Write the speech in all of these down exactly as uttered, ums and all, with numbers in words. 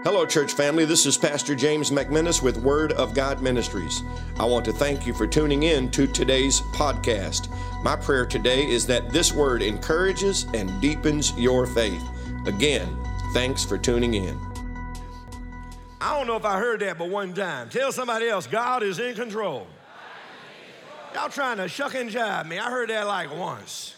Hello, church family. This is Pastor James McMinnis with Word of God Ministries. I want to thank you for tuning in to today's podcast. My prayer today is that this word encourages and deepens your faith. Again, thanks for tuning in. I don't know if I heard that but one time. Tell somebody else, God is in control. Y'all trying to shuck and jive me. I heard that like once.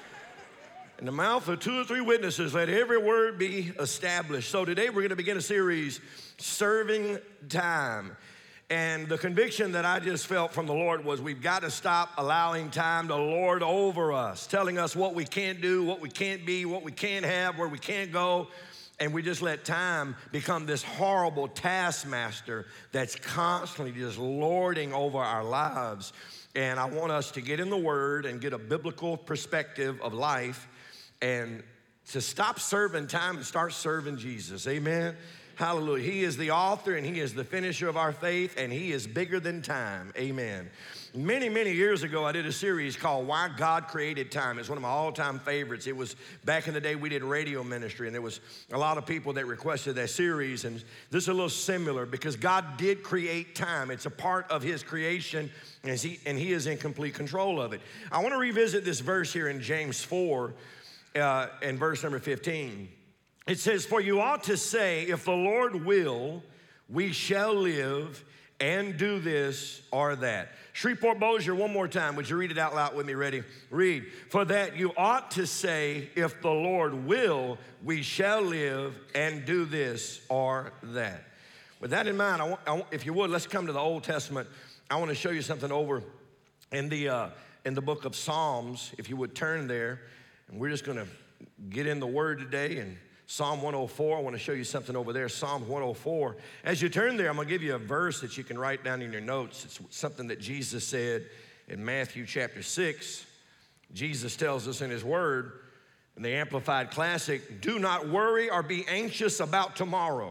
In the mouth of two or three witnesses, let every word be established. So today we're going to begin a series, Serving Time. And the conviction that I just felt from the Lord was we've got to stop allowing time to lord over us, telling us what we can't do, what we can't be, what we can't have, where we can't go. And we just let time become this horrible taskmaster that's constantly just lording over our lives. And I want us to get in the Word and get a biblical perspective of life and to stop serving time and start serving Jesus. Amen. Hallelujah. He is the author and he is the finisher of our faith, and he is bigger than time. Amen. Many, many years ago, I did a series called Why God Created Time. It's one of my all-time favorites. It was back in the day we did radio ministry, and there was a lot of people that requested that series, and this is a little similar because God did create time. It's a part of his creation, and he, and he is in complete control of it. I want to revisit this verse here in James four, uh, in verse number fifteen. It says, for you ought to say, if the Lord will, we shall live and do this or that. Shreveport Bossier, one more time. Would you read it out loud with me? Ready? Read. For that you ought to say, if the Lord will, we shall live and do this or that. With that in mind, I want, I want, if you would, let's come to the Old Testament. I want to show you something over in the, uh, in the book of Psalms. If you would turn there, and we're just going to get in the Word today. And Psalm one oh four, I want to show you something over there, Psalm one oh four. As you turn there, I'm going to give you a verse that you can write down in your notes. It's something that Jesus said in Matthew chapter six. Jesus tells us in his word, in the Amplified Classic, do not worry or be anxious about tomorrow,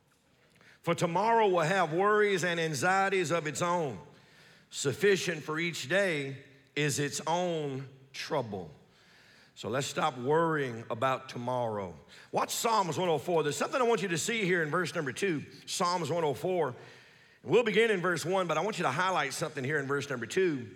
for tomorrow will have worries and anxieties of its own. Sufficient for each day is its own trouble. So let's stop worrying about tomorrow. Watch Psalms one oh four. There's something I want you to see here in verse number two, Psalms one oh four. We'll begin in verse one, but I want you to highlight something here in verse number two.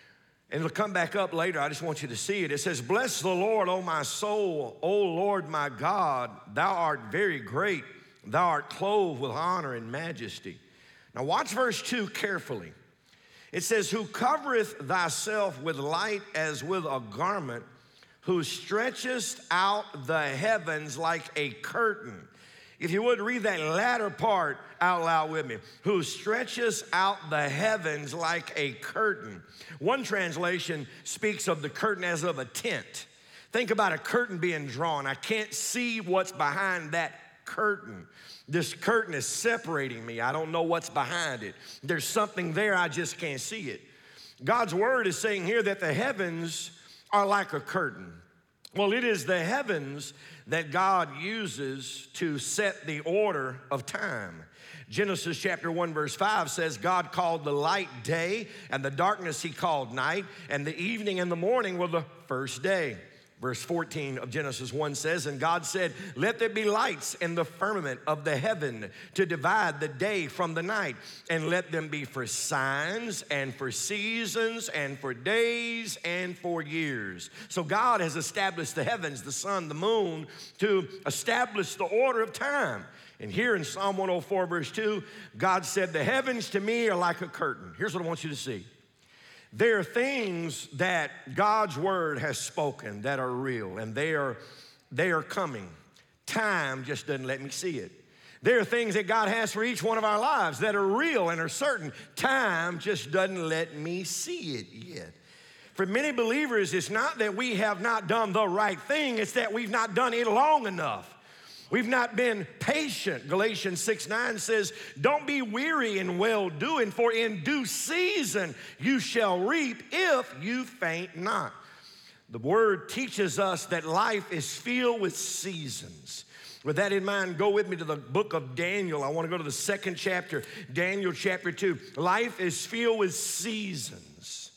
And it'll come back up later. I just want you to see it. It says, bless the Lord, O my soul, O Lord my God. Thou art very great. Thou art clothed with honor and majesty. Now watch verse two carefully. It says, who covereth thyself with light as with a garment, who stretchest out the heavens like a curtain. If you would read that latter part out loud with me. Who stretches out the heavens like a curtain. One translation speaks of the curtain as of a tent. Think about a curtain being drawn. I can't see what's behind that curtain. This curtain is separating me. I don't know what's behind it. There's something there, I just can't see it. God's word is saying here that the heavens are like a curtain. Well, it is the heavens that God uses to set the order of time. Genesis chapter one verse five says, God called the light day, and the darkness he called night, and the evening and the morning were the first day. Verse fourteen of Genesis one says, and God said, let there be lights in the firmament of the heaven to divide the day from the night, and let them be for signs and for seasons and for days and for years. So God has established the heavens, the sun, the moon, to establish the order of time. And here in Psalm one oh four verse two, God said, the heavens to me are like a curtain. Here's what I want you to see. There are things that God's word has spoken that are real, and they are, they are coming. Time just doesn't let me see it. There are things that God has for each one of our lives that are real and are certain. Time just doesn't let me see it yet. For many believers, it's not that we have not done the right thing, it's that we've not done it long enough. We've not been patient. Galatians six nine says, don't be weary in well-doing, for in due season you shall reap if you faint not. The word teaches us that life is filled with seasons. With that in mind, go with me to the book of Daniel. I want to go to the second chapter, Daniel chapter two. Life is filled with seasons.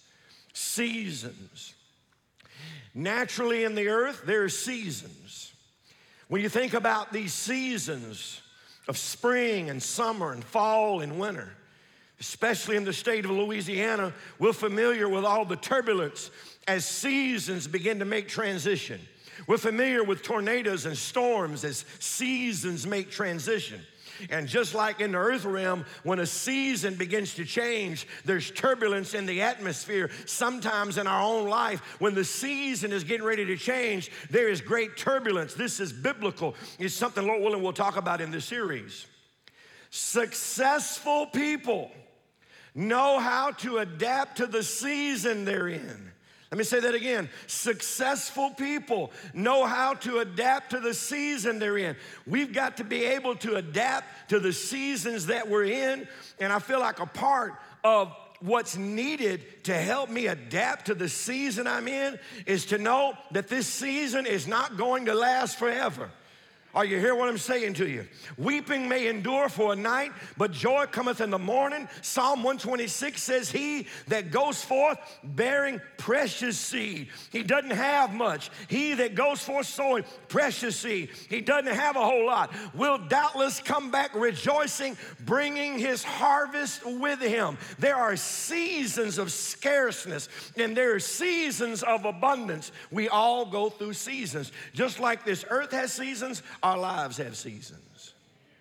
Seasons. Naturally in the earth, there are seasons. When you think about these seasons of spring and summer and fall and winter. Especially in the state of Louisiana, we're familiar with all the turbulence as seasons begin to make transition. We're familiar with tornadoes and storms as seasons make transition. And just like in the earth realm, when a season begins to change, there's turbulence in the atmosphere. Sometimes in our own life, when the season is getting ready to change, there is great turbulence. This is biblical. It's something, Lord willing, we'll talk about in this series. Successful people know how to adapt to the season they're in. Let me say that again. Successful people know how to adapt to the season they're in. We've got to be able to adapt to the seasons that we're in. And I feel like a part of what's needed to help me adapt to the season I'm in is to know that this season is not going to last forever. Are you hearing what I'm saying to you? Weeping may endure for a night, but joy cometh in the morning. Psalm one twenty-six says, he that goes forth bearing precious seed. He doesn't have much. He that goes forth sowing precious seed. He doesn't have a whole lot. Will doubtless come back rejoicing, bringing his harvest with him. There are seasons of scarceness, and there are seasons of abundance. We all go through seasons. Just like this earth has seasons, our lives have seasons.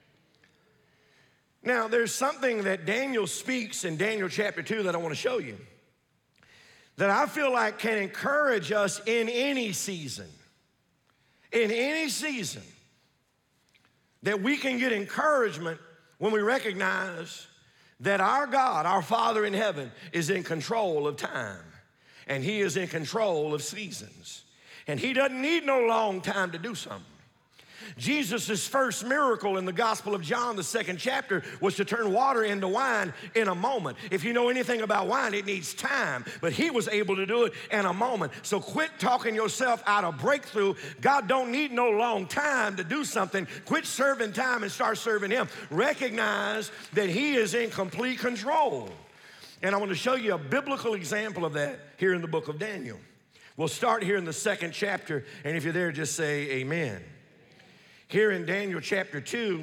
Now, there's something that Daniel speaks in Daniel chapter two that I want to show you that I feel like can encourage us in any season. In any season, that we can get encouragement when we recognize that our God, our Father in heaven, is in control of time, and he is in control of seasons, and he doesn't need no long time to do something. Jesus' first miracle in the Gospel of John, the second chapter, was to turn water into wine in a moment. If you know anything about wine, it needs time, but he was able to do it in a moment. So quit talking yourself out of breakthrough. God don't need no long time to do something. Quit serving time and start serving him. Recognize that he is in complete control. And I want to show you a biblical example of that here in the book of Daniel. We'll start here in the second chapter, and if you're there, just say amen. Here in Daniel chapter two,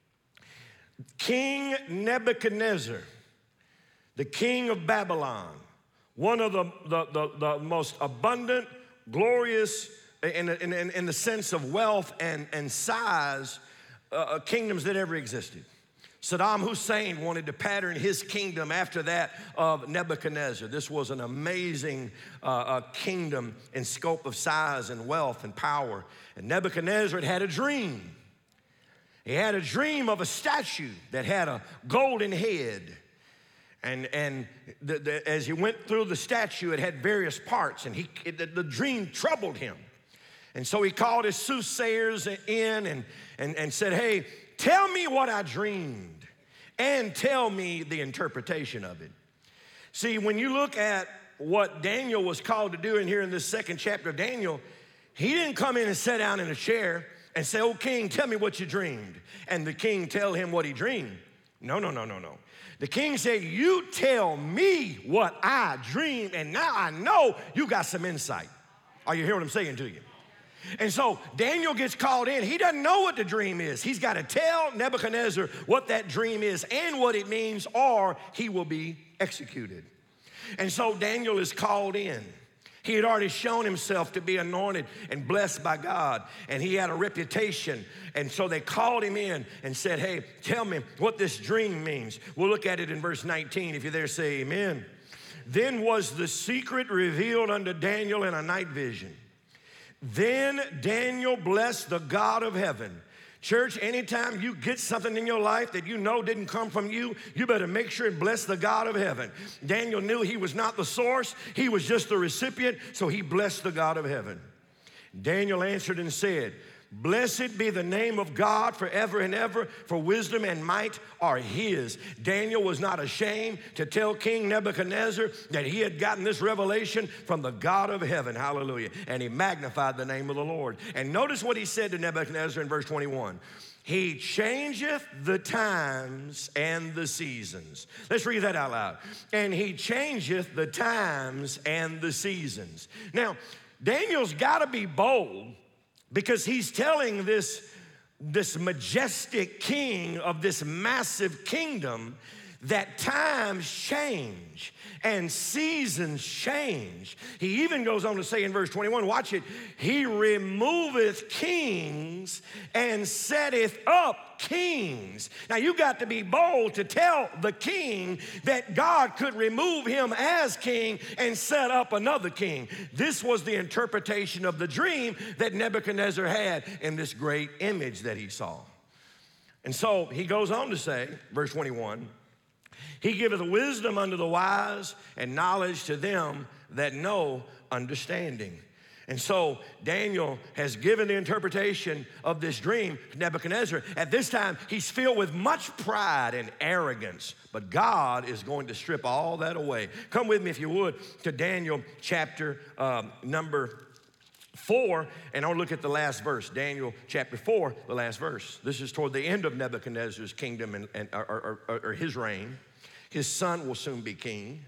King Nebuchadnezzar, the king of Babylon, one of the, the, the, the most abundant, glorious, in, in, in the sense of wealth and, and size, uh, kingdoms that ever existed. Saddam Hussein wanted to pattern his kingdom after that of Nebuchadnezzar. This was an amazing uh, uh, kingdom in scope of size and wealth and power. And Nebuchadnezzar had had a dream. He had a dream of a statue that had a golden head. And, and the, the, as he went through the statue, it had various parts, and he, it, the, the dream troubled him. And so he called his soothsayers in and, and, and said, hey, tell me what I dreamed and tell me the interpretation of it. See, when you look at what Daniel was called to do in here in this second chapter of Daniel, he didn't come in and sit down in a chair and say, oh, king, tell me what you dreamed. And the king tell him what he dreamed. No, no, no, no, no. The king said, you tell me what I dreamed, and now I know you got some insight. Are you hearing what I'm saying to you? And so Daniel gets called in. He doesn't know what the dream is. He's got to tell Nebuchadnezzar what that dream is and what it means, or he will be executed. And so Daniel is called in. He had already shown himself to be anointed and blessed by God, and he had a reputation. And so they called him in and said, hey, tell me what this dream means. We'll look at it in verse nineteen. If you're there, say amen. Then was the secret revealed unto Daniel in a night vision. Then Daniel blessed the God of heaven. Church, anytime you get something in your life that you know didn't come from you, you better make sure and bless the God of heaven. Daniel knew he was not the source. He was just the recipient, so he blessed the God of heaven. Daniel answered and said, blessed be the name of God forever and ever, for wisdom and might are his. Daniel was not ashamed to tell King Nebuchadnezzar that he had gotten this revelation from the God of heaven. Hallelujah. And he magnified the name of the Lord. And notice what he said to Nebuchadnezzar in verse twenty-one. He changeth the times and the seasons. Let's read that out loud. And he changeth the times and the seasons. Now, Daniel's got to be bold, because he's telling this this majestic king of this massive kingdom, that times change and seasons change. He even goes on to say in verse twenty-one, watch it, he removeth kings and setteth up kings. Now you got to be bold to tell the king that God could remove him as king and set up another king. This was the interpretation of the dream that Nebuchadnezzar had in this great image that he saw. And so he goes on to say, verse twenty-one, he giveth wisdom unto the wise and knowledge to them that know understanding. And so Daniel has given the interpretation of this dream to Nebuchadnezzar. At this time, he's filled with much pride and arrogance, but God is going to strip all that away. Come with me, if you would, to Daniel chapter um, number four, and I'll look at the last verse. Daniel chapter four, the last verse. This is toward the end of Nebuchadnezzar's kingdom and, and or, or, or, or his reign. His son will soon be king.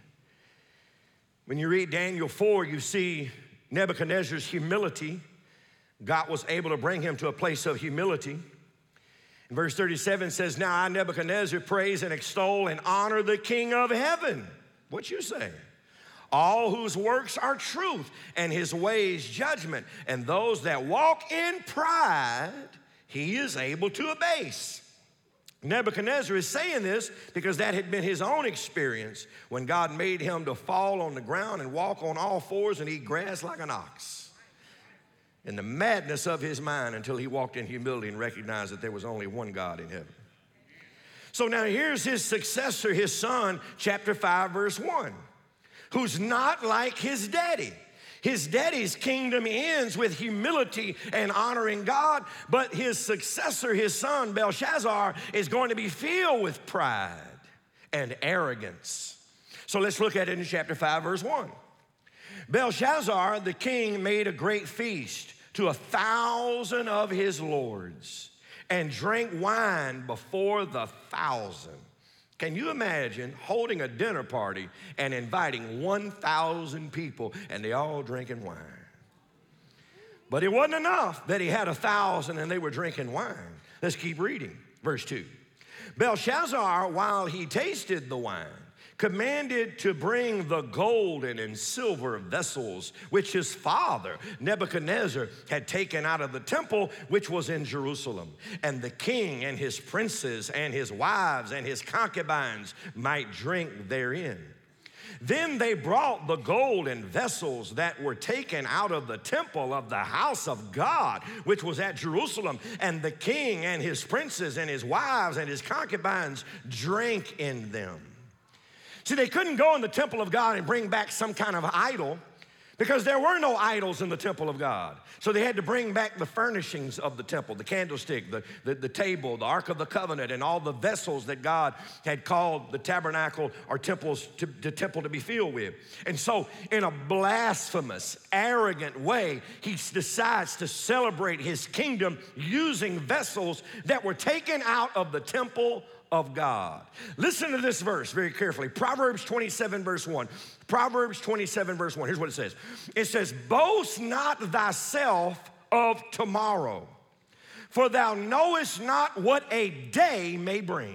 When you read Daniel four, you see Nebuchadnezzar's humility. God was able to bring him to a place of humility. And verse thirty-seven says, now I, Nebuchadnezzar, praise and extol and honor the King of heaven. What you say? All whose works are truth and his ways judgment. And those that walk in pride, he is able to abase. Nebuchadnezzar is saying this because that had been his own experience when God made him to fall on the ground and walk on all fours and eat grass like an ox. In the madness of his mind until he walked in humility and recognized that there was only one God in heaven. So now here's his successor, his son, chapter five, verse one, who's not like his daddy. His daddy's kingdom ends with humility and honoring God, but his successor, his son, Belshazzar, is going to be filled with pride and arrogance. So let's look at it in chapter five, verse one. Belshazzar, the king, made a great feast to a thousand of his lords and drank wine before the thousand. Can you imagine holding a dinner party and inviting one thousand people and they all drinking wine? But it wasn't enough that he had a thousand and they were drinking wine. Let's keep reading. Verse two. Belshazzar, while he tasted the wine, commanded to bring the golden and silver vessels which his father Nebuchadnezzar had taken out of the temple which was in Jerusalem, and the king and his princes and his wives and his concubines might drink therein. Then they brought the golden vessels that were taken out of the temple of the house of God, which was at Jerusalem, and the king and his princes and his wives and his concubines drank in them. See, they couldn't go in the temple of God and bring back some kind of idol because there were no idols in the temple of God. So they had to bring back the furnishings of the temple, the candlestick, the, the, the table, the Ark of the Covenant, and all the vessels that God had called the tabernacle or temples to, the temple to be filled with. And so in a blasphemous, arrogant way, he decides to celebrate his kingdom using vessels that were taken out of the temple of God. Listen to this verse very carefully. Proverbs twenty-seven, verse one. Proverbs twenty-seven, verse one. Here's what it says. It says, boast not thyself of tomorrow, for thou knowest not what a day may bring.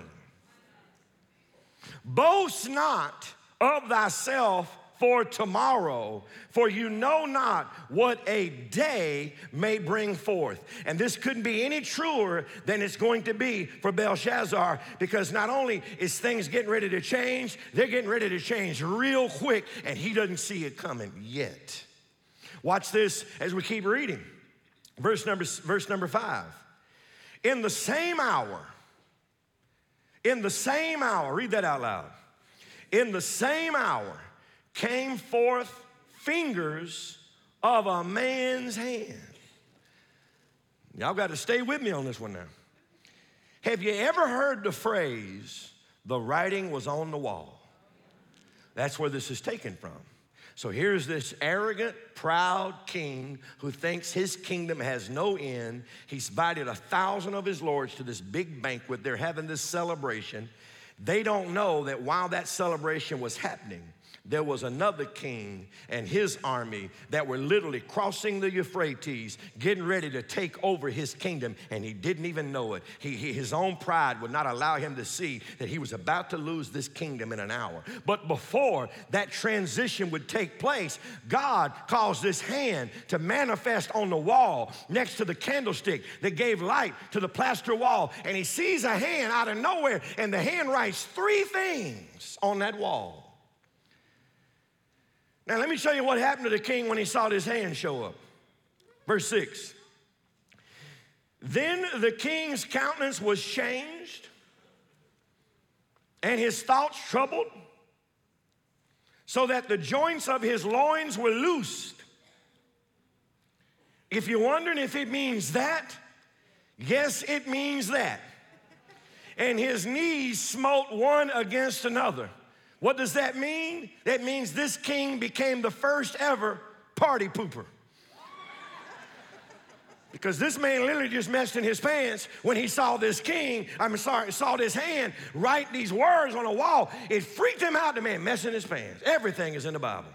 Boast not of thyself for tomorrow, for you know not what a day may bring forth. And this couldn't be any truer than it's going to be for Belshazzar, because not only is things getting ready to change, they're getting ready to change real quick, and he doesn't see it coming yet. Watch this as we keep reading. Verse number, verse number five. In the same hour, in the same hour, read that out loud. In the same hour, came forth fingers of a man's hand. Y'all got to stay with me on this one now. Have you ever heard the phrase, the writing was on the wall? That's where this is taken from. So here's this arrogant, proud king who thinks his kingdom has no end. He's invited a thousand of his lords to this big banquet. They're having this celebration. They don't know that while that celebration was happening, there was another king and his army that were literally crossing the Euphrates, getting ready to take over his kingdom, and he didn't even know it. He, he, his own pride would not allow him to see that he was about to lose this kingdom in an hour. But before that transition would take place, God caused this hand to manifest on the wall next to the candlestick that gave light to the plaster wall. And he sees a hand out of nowhere, and the hand writes three things on that wall. Now, let me show you what happened to the king when he saw this hand show up. Verse six. Then the king's countenance was changed, and his thoughts troubled, so that the joints of his loins were loosed. If you're wondering if it means that, yes, it means that. And his knees smote one against another. What does that mean? That means this king became the first ever party pooper. Because this man literally just messed in his pants when he saw this king, I'm sorry, saw this hand write these words on a wall. It freaked him out, the man messing his pants. Everything is in the Bible.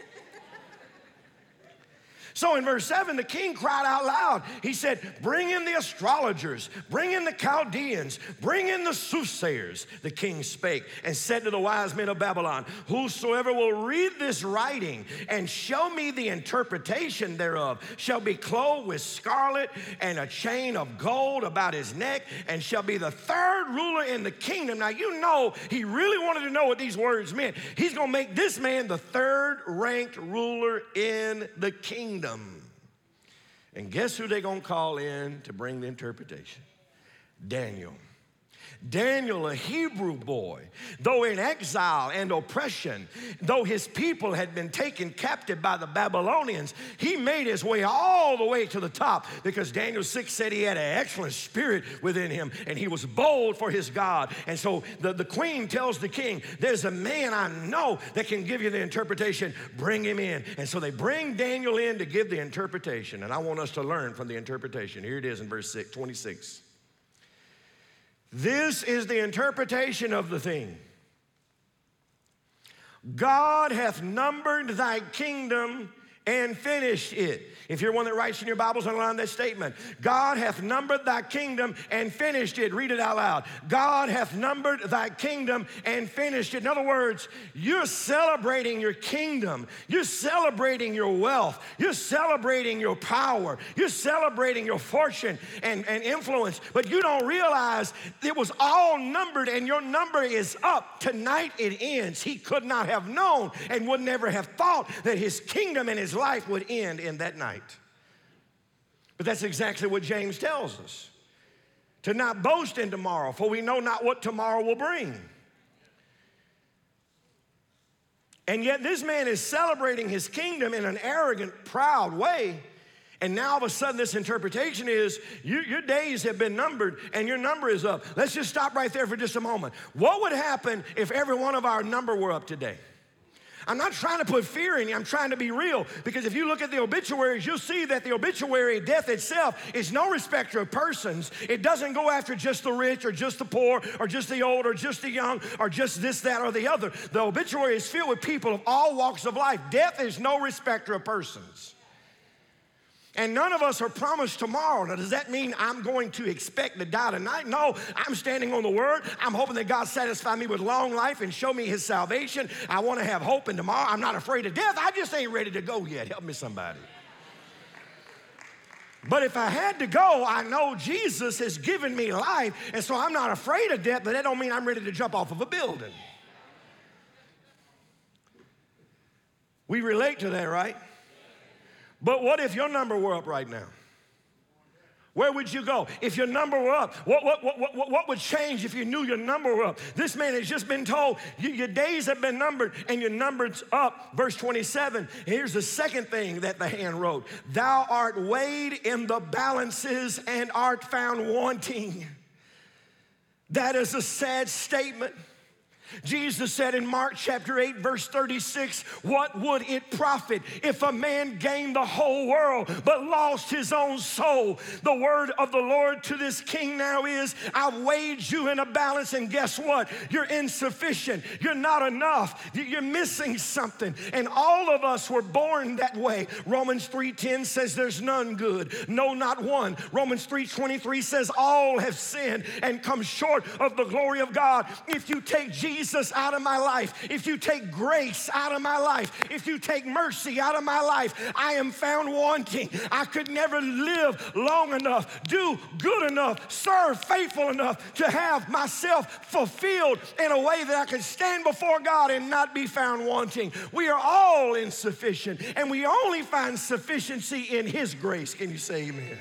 So in verse seven, the king cried out loud. He said, bring in the astrologers, bring in the Chaldeans, bring in the soothsayers. The king spake and said to the wise men of Babylon, whosoever will read this writing and show me the interpretation thereof shall be clothed with scarlet and a chain of gold about his neck, and shall be the third ruler in the kingdom. Now you know he really wanted to know what these words meant. He's going to make this man the third ranked ruler in the kingdom. And guess who they're going to call in to bring the interpretation? Daniel. Daniel, a Hebrew boy, though in exile and oppression, though his people had been taken captive by the Babylonians, he made his way all the way to the top, because Daniel six said he had an excellent spirit within him and he was bold for his God. And so the, the queen tells the king, there's a man I know that can give you the interpretation. Bring him in. And so they bring Daniel in to give the interpretation. And I want us to learn from the interpretation. Here it is in verse six, twenty-six. This is the interpretation of the thing. God hath numbered thy kingdom and finished it. If you're one that writes in your Bibles, underline that statement. God hath numbered thy kingdom and finished it. Read it out loud. God hath numbered thy kingdom and finished it. In other words, you're celebrating your kingdom. You're celebrating your wealth. You're celebrating your power. You're celebrating your fortune and, and influence. But you don't realize it was all numbered, and your number is up. Tonight it ends. He could not have known and would never have thought that his kingdom and his life would end in that night. But that's exactly what James tells us. To not boast in tomorrow, for we know not what tomorrow will bring. And yet this man is celebrating his kingdom in an arrogant, proud way. And now all of a sudden this interpretation is, you, your days have been numbered and your number is up. Let's just stop right there for just a moment. What would happen if every one of our number were up today? I'm not trying to put fear in you. I'm trying to be real, because if you look at the obituaries, you'll see that the obituary, death itself, is no respecter of persons. It doesn't go after just the rich or just the poor or just the old or just the young or just this, that, or the other. The obituary is filled with people of all walks of life. Death is no respecter of persons. And none of us are promised tomorrow. Now, does that mean I'm going to expect to die tonight? No, I'm standing on the word. I'm hoping that God satisfy me with long life and show me his salvation. I want to have hope in tomorrow. I'm not afraid of death. I just ain't ready to go yet. Help me, somebody. But if I had to go, I know Jesus has given me life, and so I'm not afraid of death, but that don't mean I'm ready to jump off of a building. We relate to that, right? But what if your number were up right now? Where would you go? If your number were up, what, what, what, what, what would change if you knew your number were up? This man has just been told, you, your days have been numbered and your number's up. Verse twenty-seven, here's the second thing that the hand wrote. Thou art weighed in the balances and art found wanting. That is a sad statement. Jesus said in Mark chapter eight, verse thirty-six, what would it profit if a man gained the whole world but lost his own soul? The word of the Lord to this king now is, I've weighed you in a balance, and guess what? You're insufficient. You're not enough. You're missing something. And all of us were born that way. Romans three ten says there's none good, no, not one. Romans three twenty-three says all have sinned and come short of the glory of God. If you take Jesus Jesus out of my life, if you take grace out of my life, if you take mercy out of my life, I am found wanting. I could never live long enough, do good enough, serve faithful enough to have myself fulfilled in a way that I can stand before God and not be found wanting. We are all insufficient, and we only find sufficiency in His grace. Can you say amen?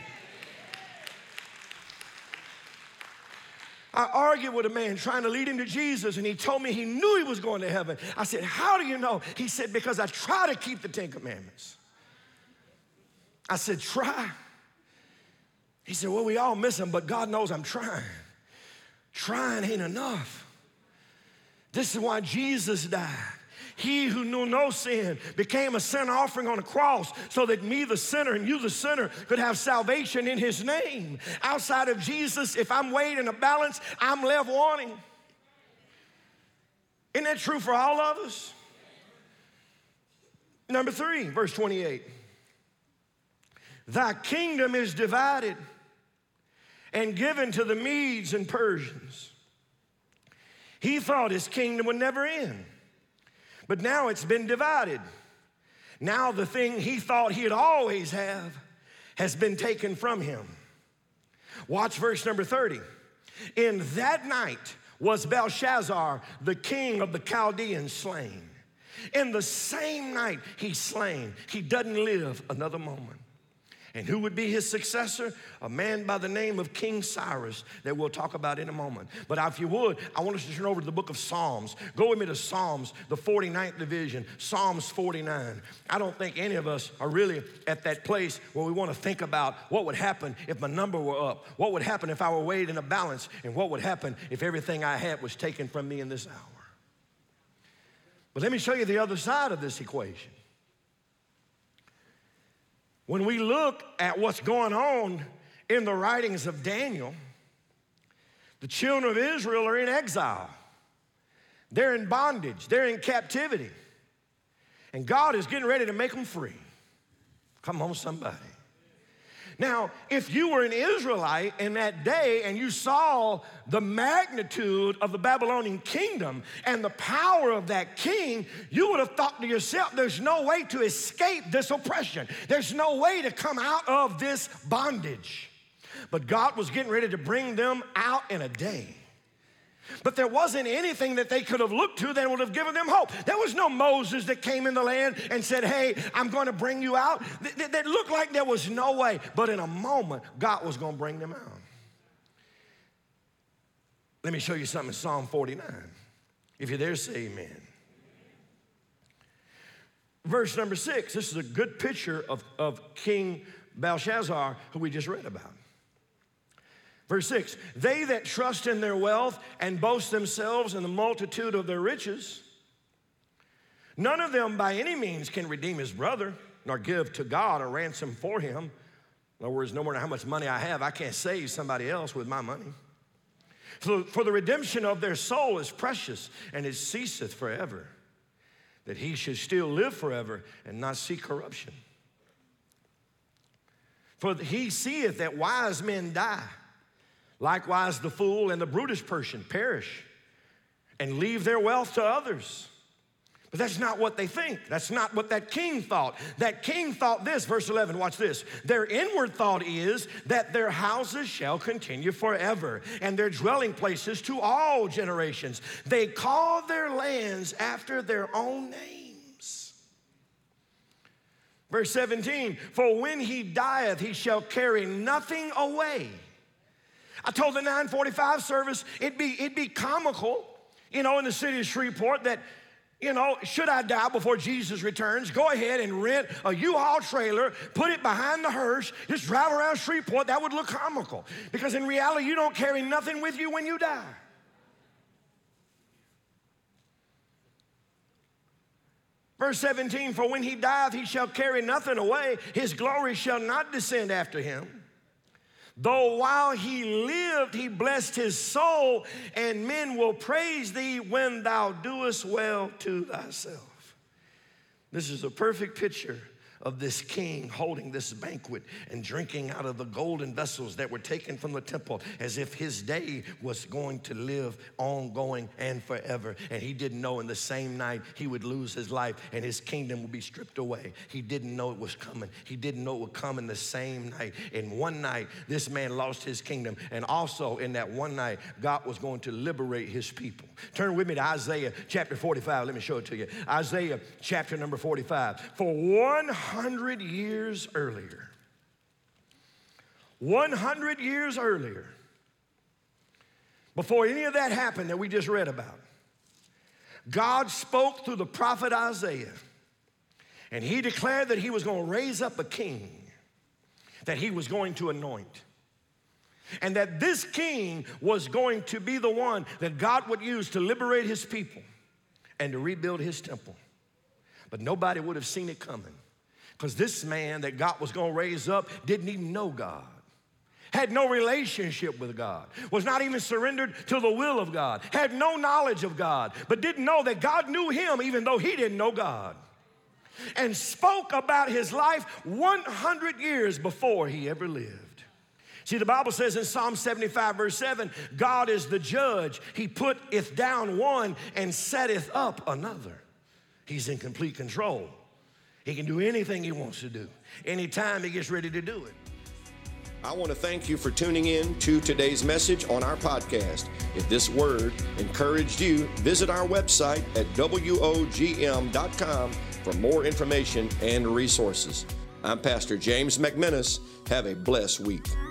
I argued with a man trying to lead him to Jesus, and he told me he knew he was going to heaven. I said, how do you know? He said, because I try to keep the Ten Commandments. I said, try? He said, well, we all miss them, but God knows I'm trying. Trying ain't enough. This is why Jesus died. He who knew no sin became a sin offering on a cross so that me, the sinner, and you, the sinner, could have salvation in His name. Outside of Jesus, if I'm weighed in a balance, I'm left wanting. Isn't that true for all of us? Number three, verse twenty-eight. Thy kingdom is divided and given to the Medes and Persians. He thought his kingdom would never end. But now it's been divided. Now the thing he thought he'd always have has been taken from him. Watch verse number thirty. In that night was Belshazzar, the king of the Chaldeans, slain. In the same night he's slain. He doesn't live another moment. And who would be his successor? A man by the name of King Cyrus that we'll talk about in a moment. But if you would, I want us to turn over to the book of Psalms. Go with me to Psalms, the forty-ninth division, Psalms forty-nine. I don't think any of us are really at that place where we want to think about what would happen if my number were up, what would happen if I were weighed in a balance, and what would happen if everything I had was taken from me in this hour. But let me show you the other side of this equation. When we look at what's going on in the writings of Daniel, the children of Israel are in exile. They're in bondage. They're in captivity. And God is getting ready to make them free. Come on, somebody. Now, if you were an Israelite in that day and you saw the magnitude of the Babylonian kingdom and the power of that king, you would have thought to yourself, there's no way to escape this oppression. There's no way to come out of this bondage. But God was getting ready to bring them out in a day. But there wasn't anything that they could have looked to that would have given them hope. There was no Moses that came in the land and said, hey, I'm going to bring you out. That looked like there was no way. But in a moment, God was going to bring them out. Let me show you something in Psalm forty-nine. If you're there, say amen. Verse number six, this is a good picture of, of King Belshazzar, who we just read about. Verse six, they that trust in their wealth and boast themselves in the multitude of their riches, none of them by any means can redeem his brother, nor give to God a ransom for him. In other words, no matter how much money I have, I can't save somebody else with my money. For, for the redemption of their soul is precious, and it ceaseth forever, that he should still live forever and not see corruption. For he seeth that wise men die. Likewise, the fool and the brutish person perish and leave their wealth to others. But that's not what they think. That's not what that king thought. That king thought this, verse eleven, watch this. Their inward thought is that their houses shall continue forever and their dwelling places to all generations. They call their lands after their own names. Verse seventeen, for when he dieth, he shall carry nothing away. I told the nine forty-five service, it'd be, it'd be comical, you know, in the city of Shreveport that, you know, should I die before Jesus returns, go ahead and rent a U-Haul trailer, put it behind the hearse, just drive around Shreveport. That would look comical because in reality, you don't carry nothing with you when you die. Verse seventeen, for when he dieth, he shall carry nothing away. His glory shall not descend after him. Though while he lived, he blessed his soul, and men will praise thee when thou doest well to thyself. This is a perfect picture of this king holding this banquet and drinking out of the golden vessels that were taken from the temple, as if his day was going to live ongoing and forever. And he didn't know in the same night he would lose his life and his kingdom would be stripped away. He didn't know it was coming. He didn't know it would come in the same night. In one night, this man lost his kingdom. And also in that one night, God was going to liberate his people. Turn with me to Isaiah chapter forty-five. Let me show it to you. Isaiah chapter number forty-five. For one hundred years earlier, one hundred years earlier, before any of that happened that we just read about, God spoke through the prophet Isaiah, and he declared that he was going to raise up a king that he was going to anoint. And that this king was going to be the one that God would use to liberate his people and to rebuild his temple. But nobody would have seen it coming, because this man that God was going to raise up didn't even know God, had no relationship with God, was not even surrendered to the will of God, had no knowledge of God, but didn't know that God knew him even though he didn't know God, and spoke about his life one hundred years before he ever lived. See, the Bible says in Psalm seventy-five, verse seven, God is the judge. He putteth down one and setteth up another. He's in complete control. He can do anything he wants to do, anytime he gets ready to do it. I want to thank you for tuning in to today's message on our podcast. If this word encouraged you, visit our website at W O G M dot com for more information and resources. I'm Pastor James McMinnis. Have a blessed week.